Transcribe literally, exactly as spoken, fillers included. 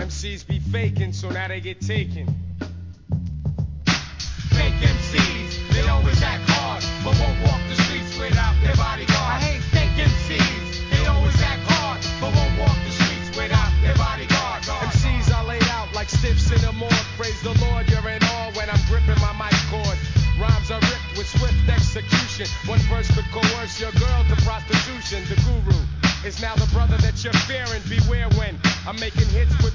M Cs be faking, so now they get taken. Fake M Cs, they always act hard, but won't walk the streets without their bodyguard. I hate fake M Cs, they always act hard, but won't walk the streets without their bodyguard. M Cs are laid out like stiffs in a morgue. Praise the Lord, you're in awe when I'm gripping my mic cord. Rhymes are ripped with swift execution. One verse could coerce your girl to prostitution. The guru is now the brother that you're fearing. Beware when I'm making hits with